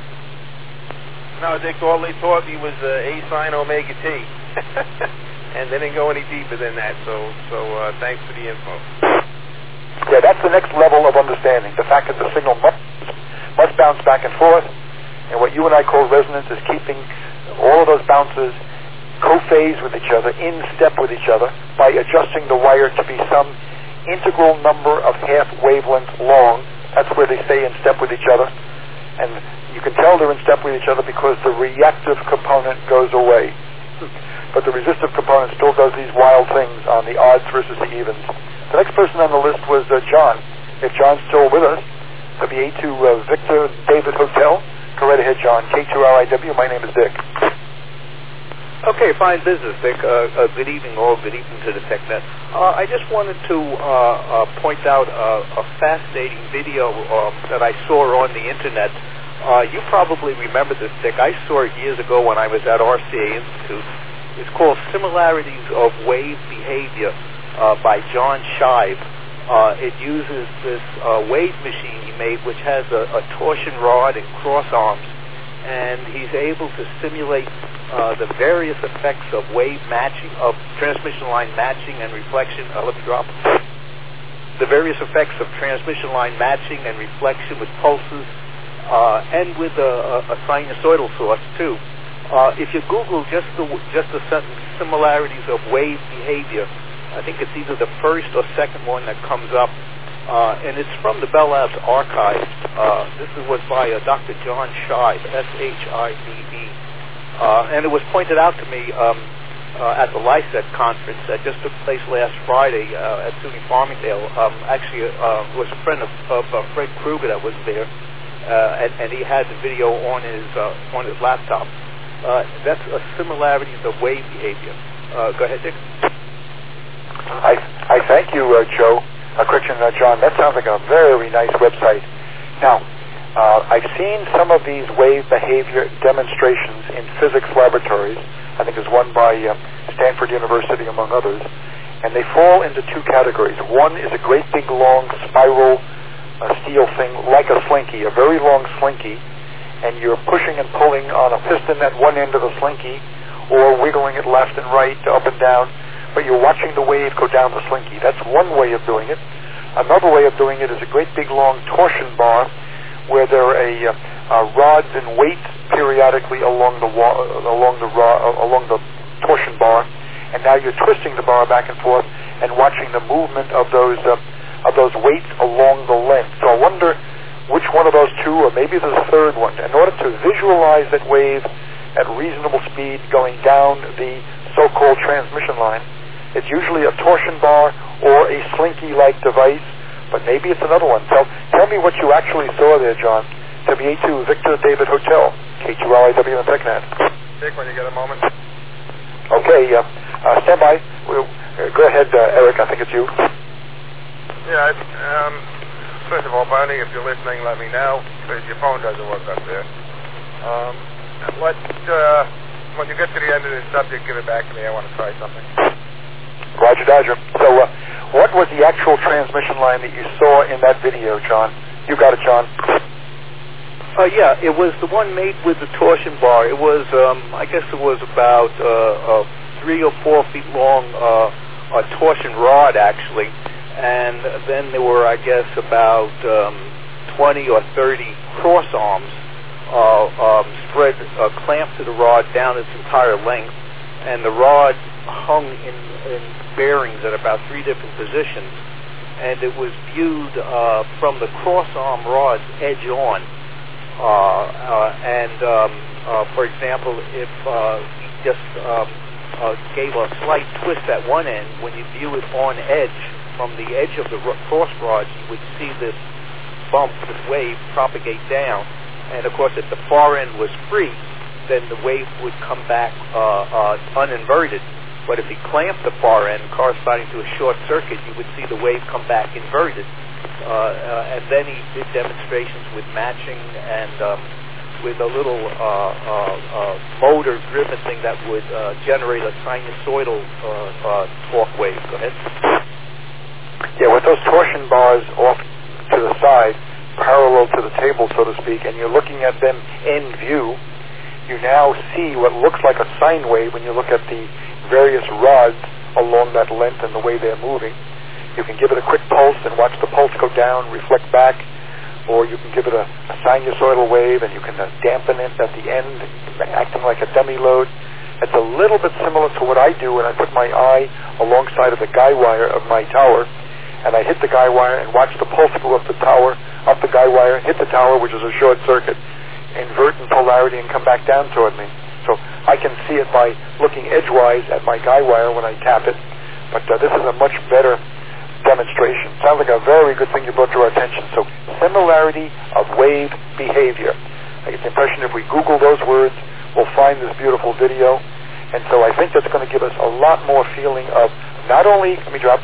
No, Dick, all they taught me was uh, A sine omega T. And they didn't go any deeper than that, so so uh, thanks for the info. Yeah, that's the next level of understanding. The fact that the signal must, must bounce back and forth, and what you and I call resonance is keeping all of those bounces co-phase with each other, in step with each other, by adjusting the wire to be some integral number of half wavelengths long. That's where they stay in step with each other. And you can tell they're in step with each other because the reactive component goes away. But the resistive component still does these wild things on the odds versus the evens. The next person on the list was uh, John. If John's still with us, it'll be A two uh, Victor David Hotel. Go right ahead, John. K two R I W. My name is Dick. Okay, fine business, Dick. Uh, uh, good evening, all. Good evening to the TechNet. Uh, I just wanted to uh, uh, point out uh, a fascinating video um, that I saw on the internet. Uh, you probably remember this, Dick. I saw it years ago when I was at R C A Institute. It's called Similarities of Wave Behavior uh, by John Shive. Uh, it uses this uh, wave machine he made, which has a, a torsion rod and cross arms, and he's able to simulate uh, the various effects of wave matching, of transmission line matching and reflection. Uh, let me drop. The various effects of transmission line matching and reflection with pulses, uh, and with a, a sinusoidal source too. Uh, if you Google just the just the sentence similarities of wave behavior, I think it's either the first or second one that comes up, uh, and it's from the Bell Labs archive. Uh, this was by uh, Doctor John Shive, S H I V E, uh, and it was pointed out to me um, uh, at the LICET conference that just took place last Friday uh, at SUNY Farmingdale. Um, actually, uh, it was a friend of, of uh, Fred Kruger that was there, uh, and, and he had the video on his uh, on his laptop. Uh, that's a similarities of wave behavior. Uh, go ahead, Dick. I, I thank you, uh, Joe. a question, uh, John. That sounds like a very nice website. Now, uh, I've seen some of these wave behavior demonstrations in physics laboratories. I think there's one by uh, Stanford University, among others. And they fall into two categories. One is a great big long spiral uh, steel thing like a slinky, a very long slinky, and you're pushing and pulling on a piston at one end of the slinky or wiggling it left and right, up and down, but you're watching the wave go down the slinky. That's one way of doing it. Another way of doing it is a great big long torsion bar where there are a, uh, uh, rods and weights periodically along the wa- along the ro- uh, along the torsion bar. And now you're twisting the bar back and forth and watching the movement of those uh, of those weights along the length. So I wonder which one of those two, or maybe there's a third one. In order to visualize that wave at reasonable speed going down the so-called transmission line, it's usually a torsion bar or a slinky-like device, but maybe it's another one. So tell me what you actually saw there, John. W A two Victor David Hotel, K two L I W and TechNet. Dick, when you get a moment. Okay, uh, uh, stand by. We'll, uh, go ahead, uh, Eric. I think it's you. Yeah, um, first of all, Barney, if you're listening, let me know, because your phone doesn't work up there. Um, let, uh, when you get to the end of this subject, give it back to me. I want to try something. Roger, Dodger. So, uh, what was the actual transmission line that you saw in that video, John? You got it, John. Uh, yeah, it was the one made with the torsion bar. It was, um, I guess it was about uh, a three or four feet long uh, a torsion rod, actually. And then there were, I guess, about um, twenty or thirty cross arms uh, um, spread, uh, clamped to the rod down its entire length. And the rod hung in, in bearings at about three different positions. And it was viewed uh, from the cross arm rod's edge on. Uh, uh, and, um, uh, for example, if uh, you just um, uh, gave a slight twist at one end, when you view it on edge, from the edge of the ro- cross rod, you would see this bump, this wave, propagate down. And, of course, if the far end was free, then the wave would come back uh, uh, uninverted. But if you clamped the far end corresponding to a short circuit, you would see the wave come back inverted. Uh, uh, and then he did demonstrations with matching and um, with a little uh, uh, uh, motor-driven thing that would uh, generate a sinusoidal uh, uh, torque wave. Go ahead. Yeah, with those torsion bars off to the side, parallel to the table, so to speak, and you're looking at them in view, you now see what looks like a sine wave when you look at the various rods along that length and the way they're moving. You can give it a quick pulse and watch the pulse go down, reflect back, or you can give it a, a sinusoidal wave and you can uh, dampen it at the end, acting like a dummy load. It's a little bit similar to what I do when I put my eye alongside of the guy wire of my tower, and I hit the guy wire and watch the pulse go up the tower, up the guy wire, hit the tower, which is a short circuit, invert in polarity and come back down toward me. So I can see it by looking edgewise at my guy wire when I tap it, but uh, this is a much better demonstration. Sounds like a very good thing you brought to our attention. So, similarity of wave behavior. I get the impression if we Google those words, we'll find this beautiful video. And so I think that's going to give us a lot more feeling of not only, let me drop,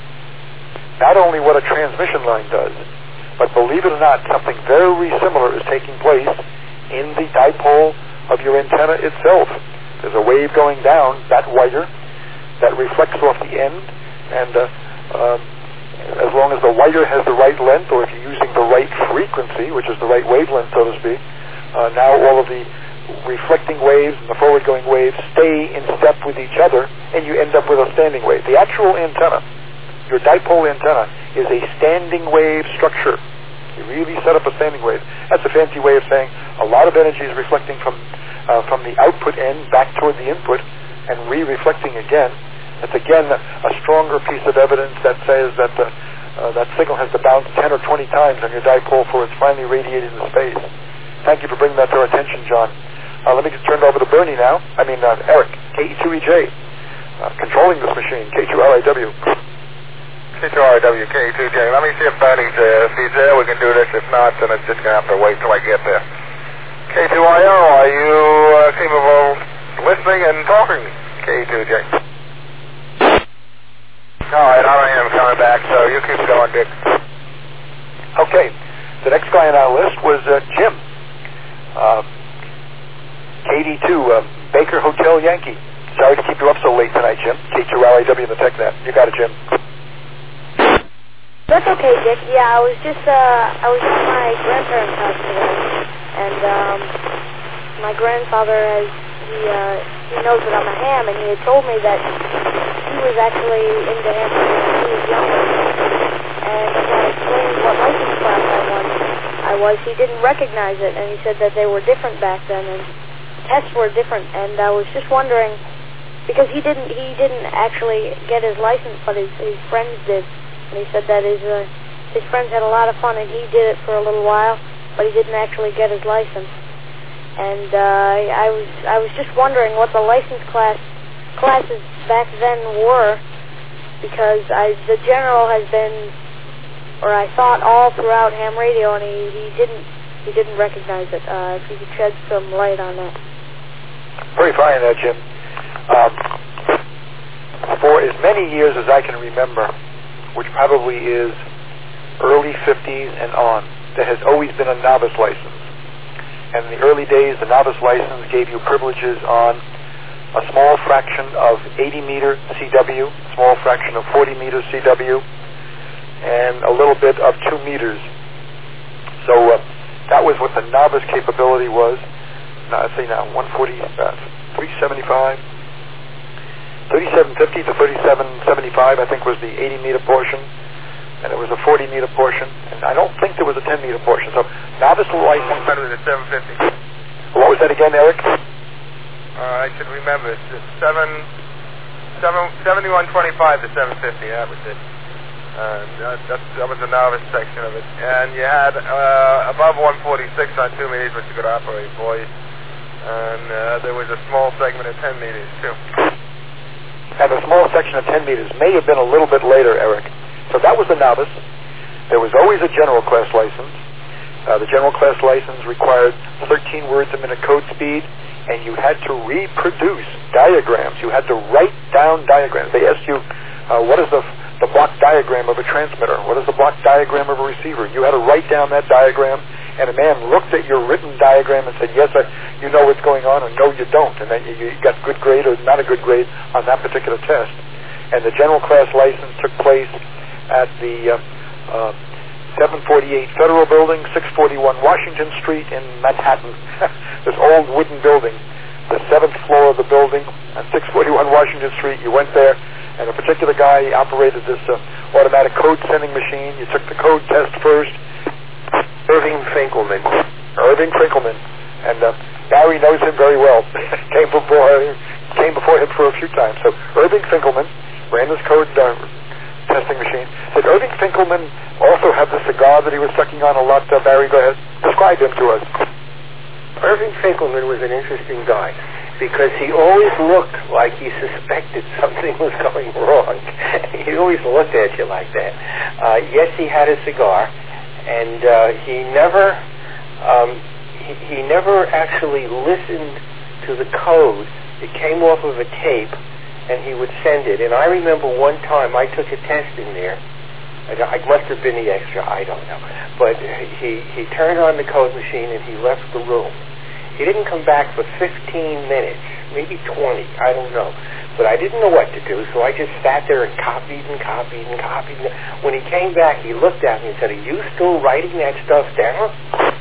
not only what a transmission line does, but believe it or not, something very similar is taking place in the dipole of your antenna itself. There's a wave going down, that wire, that reflects off the end, and uh, Um, as long as the wire has the right length, or if you're using the right frequency, which is the right wavelength, so to speak, uh, now all of the reflecting waves and the forward-going waves stay in step with each other, and you end up with a standing wave. The actual antenna, your dipole antenna, is a standing wave structure. You really set up a standing wave. That's a fancy way of saying a lot of energy is reflecting from uh, from the output end back toward the input and re-reflecting again. It's again a stronger piece of evidence that says that the, uh, that signal has to bounce ten or twenty times on your dipole before it's finally radiated into space. Thank you for bringing that to our attention, John. Uh, let me just turn it over to Bernie now. I mean, uh, Eric, K E two E J, uh, controlling this machine, K two L I W. K two L I W, K E two E J. Let me see if Bernie's there. If he's there, we can do this. If not, then it's just going to have to wait till I get there. K two I O, are you uh, capable of listening and talking? K E two E J. All right, I am coming back, so you keep going. on, Dick. Okay. The next guy on our list was uh, Jim. Uh, K D two, uh, Baker Hotel Yankee. Sorry to keep you up so late tonight, Jim. K two L I W in the TechNet. You got it, Jim. That's okay, Dick. Yeah, I was just, uh, I was at my grandparents' house today, and, um, my grandfather has, he, uh, he knows that I'm a ham, and he had told me that he was actually into ham when he was younger, and when I explained what license class I won, I was, he didn't recognize it, and he said that they were different back then, and tests were different, and I was just wondering, because he didn't, he didn't actually get his license, but his, his friends did. And he said that his uh, his friends had a lot of fun, and he did it for a little while, but he didn't actually get his license. And uh, I was I was just wondering what the license class classes back then were, because I the general has been, or I thought all throughout ham radio, and he, he didn't he didn't recognize it. Uh, if you could shed some light on that. Very fine, uh, Jim. Um, for as many years as I can remember, which probably is early fifties and on, there has always been a novice license. And in the early days, the novice license gave you privileges on a small fraction of eighty meter C W, small fraction of forty meter C W, and a little bit of two meters. So uh, that was what the novice capability was. Now, let's see now, one forty, uh, three seventy-five. thirty-seven fifty to thirty-seven seventy-five, I think, was the eighty meter portion, and there was a forty meter portion, and I don't think there was a ten meter portion. So novice license. Better than seven fifty. What was that again, Eric? Uh, I should remember. It's just seven, seven, seventy-one twenty-five to seven fifty. That was it. Uh, that, that's, that was the novice section of it, and you had uh, above one forty-six on two meters, which you could operate, boys, and uh, there was a small segment of ten meters too. And the small section of ten meters may have been a little bit later, Eric. So that was the novice. There was always a general class license. Uh, the general class license required thirteen words a minute code speed, and you had to reproduce diagrams. You had to write down diagrams. They asked you, uh, what is the, the block diagram of a transmitter? What is the block diagram of a receiver? You had to write down that diagram, and a man looked at your written diagram and said, yes, I, you know what's going on, or no, you don't. And then you, you got good grade or not a good grade on that particular test. And the general class license took place at the uh, uh, seven forty-eight Federal Building, six forty-one Washington Street in Manhattan. This old wooden building, the seventh floor of the building on six forty-one Washington Street. You went there, and a particular guy operated this uh, automatic code sending machine. You took the code test first. Irving Finkelman. Irving Finkelman. And uh, Barry knows him very well. came before came before him for a few times. So Irving Finkelman ran this code uh, testing machine. Did Irving Finkelman also have the cigar that he was sucking on a lot? Uh, Barry, go ahead. Describe him to us. Irving Finkelman was an interesting guy because he always looked like he suspected something was going wrong. He always looked at you like that. Uh, yes, he had a cigar, and uh, he never um, he, he never actually listened to the code. It came off of a tape, and he would send it. And I remember one time I took a test in there. It must have been the extra, I don't know. But he, he turned on the code machine and he left the room. He didn't come back for fifteen minutes, maybe twenty, I don't know. But I didn't know what to do, so I just sat there and copied and copied and copied. When he came back, he looked at me and said, "Are you still writing that stuff down?"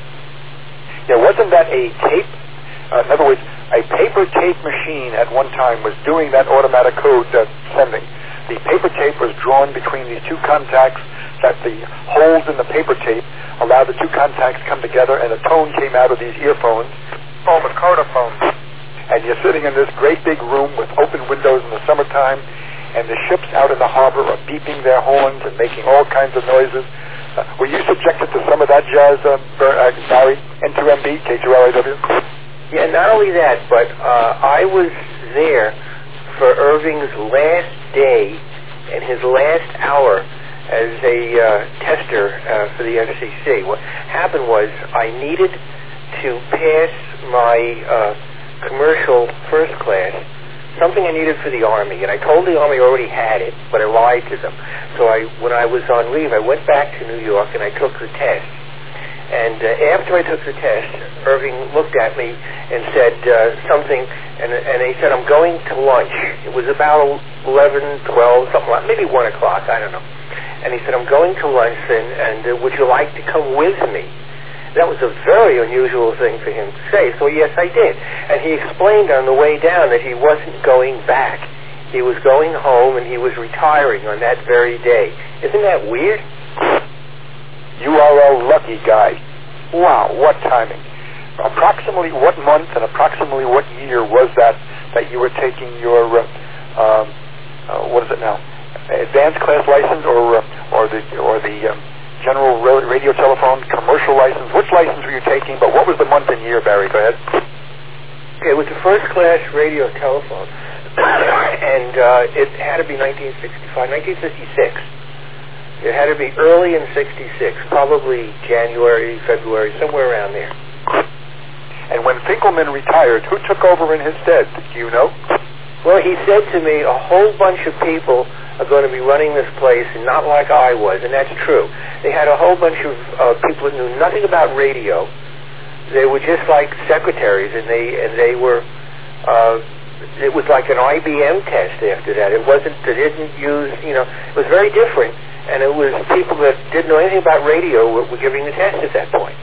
Yeah, wasn't that a tape? Uh, in other words, a paper tape machine at one time was doing that automatic code uh, sending. The paper tape was drawn between these two contacts, that the holes in the paper tape allowed the two contacts come together, and a tone came out of these earphones. Called a codophone. And you're sitting in this great big room with open windows in the summertime, and the ships out in the harbor are beeping their horns and making all kinds of noises. Uh, were you subjected to some of that jazz, uh, uh, Barry, N two M B, K two L I W? Yeah, not only that, but uh, I was there for Irving's last day and his last hour as a uh, tester uh, for the F C C. What happened was I needed to pass my uh, commercial first class something I needed for the Army, and I told the Army I already had it, but I lied to them. So I, when I was on leave, I went back to New York and I took the test. And uh, after I took the test, Irving looked at me and said uh, something, and, and he said, I'm going to lunch. It was about eleven, twelve, something like, maybe one o'clock, I don't know. And he said, I'm going to lunch, and, and uh, would you like to come with me? That was a very unusual thing for him to say, so yes, I did. And he explained on the way down that he wasn't going back. He was going home, and he was retiring on that very day. Isn't that weird? You are a lucky guy. Wow, what timing. Approximately what month and approximately what year was that that you were taking your, uh, um, uh, what is it now, advanced class license or uh, or the or the um, general radio telephone commercial license? Which license were you taking, but what was the month and year, Barry? Go ahead. It was the first class radio telephone, and uh, it had to be nineteen sixty-five, nineteen fifty-six. It had to be early in sixty-six, probably January, February, somewhere around there. And when Finkelman retired, who took over in his stead? Do you know? Well, he said to me, a whole bunch of people are going to be running this place, and not like I was, and that's true. They had a whole bunch of uh, people that knew nothing about radio. They were just like secretaries, and they and they were. Uh, it was like an I B M test after that. It wasn't. They didn't use. You know, it was very different. And it was people that didn't know anything about radio were, were giving the test at that point.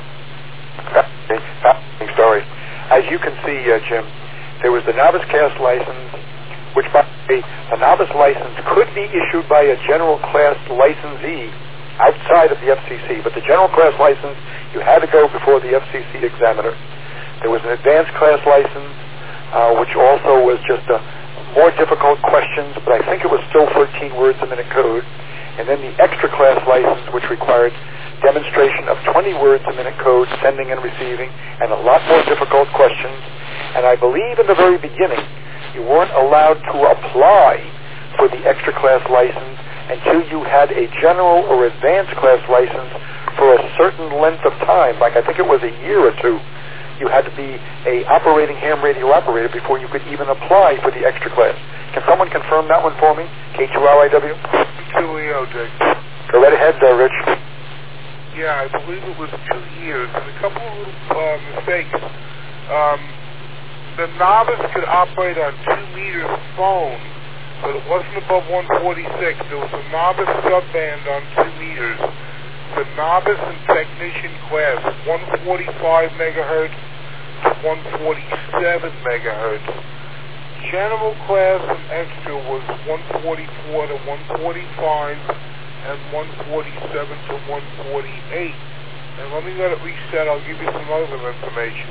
Fascinating story. As you can see, uh, Jim, there was the novice class license, which by the way, a novice license could be issued by a general class licensee outside of the F C C, but the general class license, you had to go before the F C C examiner. There was an advanced class license, uh, which also was just a more difficult questions, but I think it was still thirteen words a minute code. And then the extra class license, which required demonstration of twenty words a minute code, sending and receiving, and a lot more difficult questions. And I believe in the very beginning, you weren't allowed to apply for the extra class license until you had a general or advanced class license for a certain length of time, like I think it was a year or two. You had to be a operating ham radio operator before you could even apply for the extra class. Can someone confirm that one for me? K two L I W? two E O, Dick. Go right ahead, uh, Rich. Yeah, I believe it was two years. And a couple of little uh, mistakes. Um, the novice could operate on two meters phone, but it wasn't above one forty-six. There was a novice subband on two meters. The novice and technician class, one forty-five megahertz to one forty-seven megahertz. General class and extra was one forty-four to one forty-five and one forty-seven to one forty-eight. And let me let it reset. I'll give you some other information.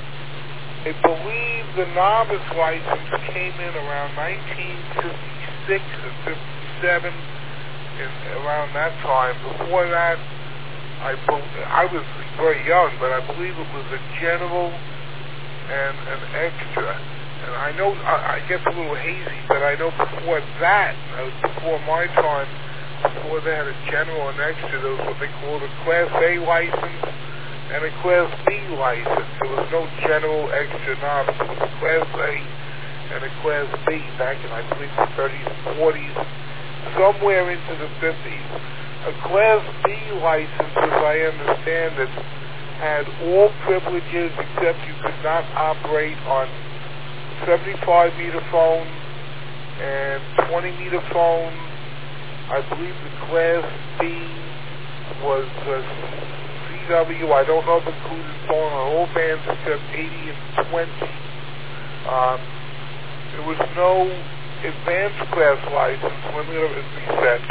I believe the novice license came in around nineteen fifty-six and fifty-seven, and around that time. Before that, I, I was very young, but I believe it was a general and an extra. And I know I, I get a little hazy, but I know before that, uh, before my time, before they had a general and extra, there was what they called a Class A license and a Class B license. There was no general extra novice. It was a Class A and a Class B back in, I believe, the thirties and forties, somewhere into the fifties. A Class B license, as I understand it, had all privileges except you could not operate on seventy-five meter phone and twenty meter phone. I believe the Class B was uh, C W. I don't know if it included phone on all bands except eighty and twenty. Um, there was no advanced class license. Let me reset.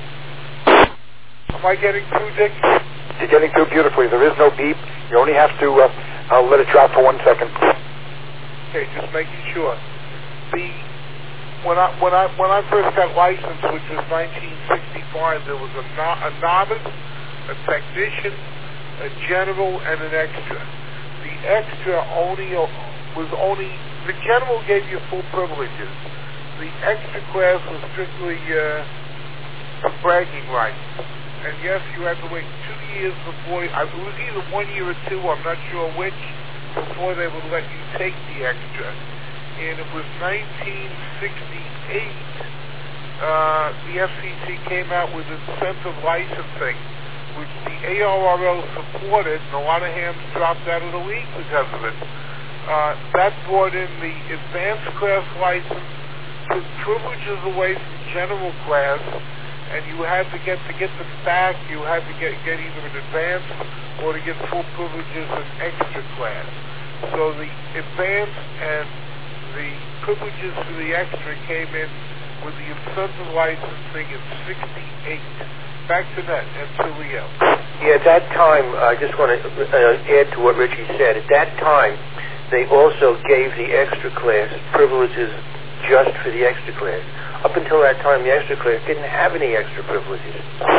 Am I getting through, Dick? You're getting through beautifully. There is no beep. You only have to uh, I'll let it drop for one second. Okay, just making sure. The when I when I when I first got licensed, which was nineteen sixty-five, there was a, no, a novice, a technician, a general, and an extra. The extra only was only the general gave you full privileges. The extra class was strictly uh, a bragging rights. And yes, you had to wait two years before. I, it was either one year or two. I'm not sure which. Before they would let you take the extra. and it was nineteen sixty-eight, uh, the F C C came out with incentive licensing, which the A R R L supported, and a lot of hams dropped out of the league because of it. Uh, that brought in the advanced class license, took privileges away from general class, and you had to get to get them back, you had to get, get either an advanced or to get full privileges in extra class. So the advanced and the privileges for the extra came in with the incentive licensing in sixty-eight. Back to that, and to Leo. Yeah, at that time, I just want to uh, add to what Richie said. At that time, they also gave the extra class privileges just for the extra class. Up until that time, the extra class didn't have any extra privileges.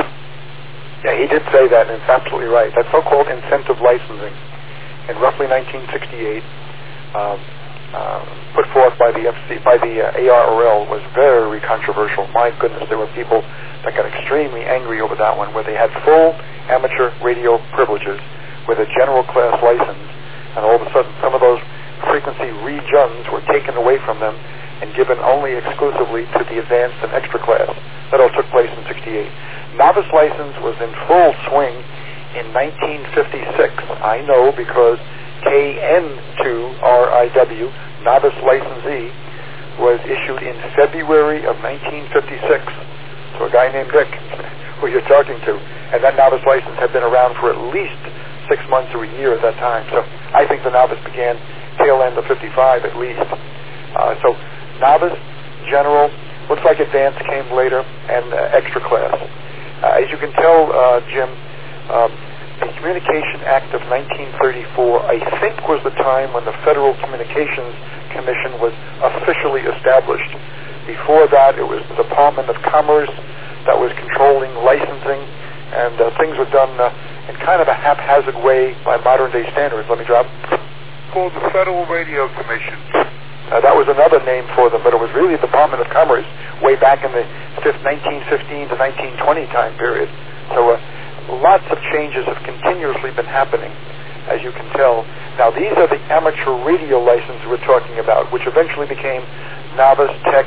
Yeah, he did say that, and it's absolutely right. That so-called incentive licensing in roughly nineteen sixty-eight, um, uh, put forth by the F C, by the uh, A R R L, was very controversial. My goodness, there were people that got extremely angry over that one, where they had full amateur radio privileges with a general class license, and all of a sudden some of those frequency regions were taken away from them and given only exclusively to the advanced and extra class. That all took place in sixty-eight. Novice license was in full swing in nineteen fifty-six. I know because K N two R I W, novice licensee, was issued in February of nineteen fifty-six. So a guy named Dick, who you're talking to, and that novice license had been around for at least six months or a year at that time. So I think the novice began tail end of fifty-five at least. Uh, so novice, general, looks like advanced came later, and uh, extra class. Uh, as you can tell, uh, Jim, um, the Communication Act of nineteen thirty-four, I think, was the time when the Federal Communications Commission was officially established. Before that, it was the Department of Commerce that was controlling licensing, and uh, things were done uh, in kind of a haphazard way by modern-day standards. Let me drop. Called the Federal Radio Commission. Uh, that was another name for them, but it was really the Department of Commerce way back in the nineteen fifteen to nineteen twenty time period. So uh, lots of changes have continuously been happening, as you can tell. Now, these are the amateur radio licenses we're talking about, which eventually became novice, tech,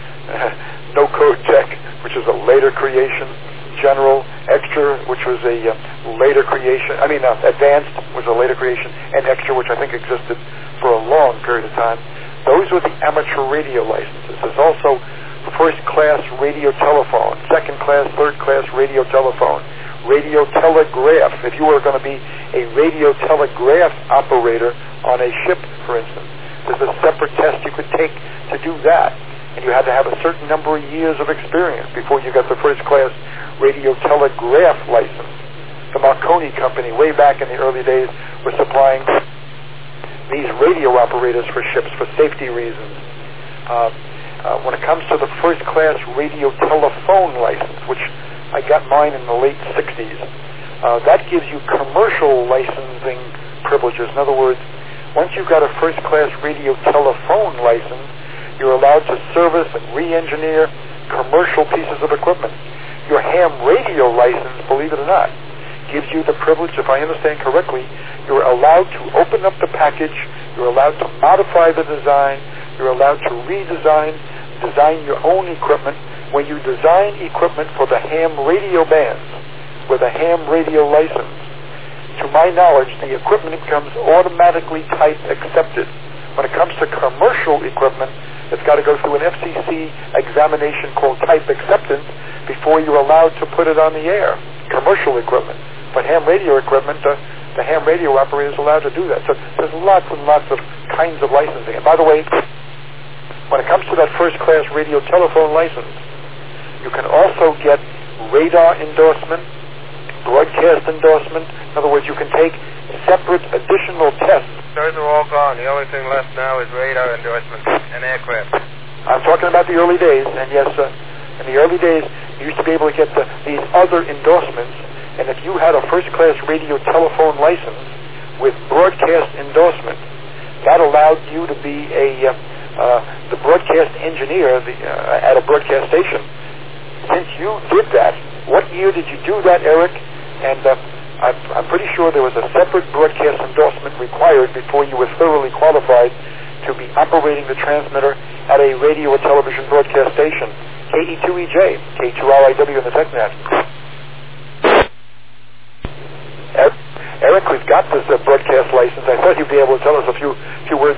no code tech, which is a later creation, general, extra, which was a uh, later creation, I mean uh, advanced was a later creation, and extra, which I think existed for a long period of time. Those were the amateur radio licenses. There's also first class radio telephone, second class, third class radio telephone, radio telegraph. If you were going to be a radio telegraph operator on a ship, for instance, there's a separate test you could take to do that. And you had to have a certain number of years of experience before you got the first class radio telegraph license. The Marconi Company, way back in the early days, was supplying these radio operators for ships for safety reasons. Uh, uh, when it comes to the first class radio telephone license, which I got mine in the late sixties, uh, that gives you commercial licensing privileges. In other words, once you've got a first class radio telephone license, you're allowed to service and re-engineer commercial pieces of equipment. Your ham radio license, believe it or not, gives you the privilege, if I understand correctly, you're allowed to open up the package, you're allowed to modify the design, you're allowed to redesign, design your own equipment. When you design equipment for the ham radio bands with a ham radio license, to my knowledge, the equipment becomes automatically type accepted. When it comes to commercial equipment, it's got to go through an F C C examination called type acceptance before you're allowed to put it on the air. Commercial equipment. But ham radio equipment, uh, the ham radio operator is allowed to do that. So there's lots and lots of kinds of licensing. And by the way, when it comes to that first class radio telephone license, you can also get radar endorsement, broadcast endorsement. In other words, you can take separate additional tests. Those are all gone. The only thing left now is radar endorsement and aircraft. I'm talking about the early days, and yes, uh, in the early days, you used to be able to get the, these other endorsements, and if you had a first-class radio telephone license with broadcast endorsement, that allowed you to be a uh, uh, the broadcast engineer the, uh, at a broadcast station. Since you did that, what year did you do that, Eric? And uh, I'm, I'm pretty sure there was a separate broadcast endorsement required before you were thoroughly qualified to be operating the transmitter at a radio or television broadcast station. K E two E J, K two R I W in the TechNet. Eric, we've got this uh, broadcast license. I thought you'd be able to tell us a few few words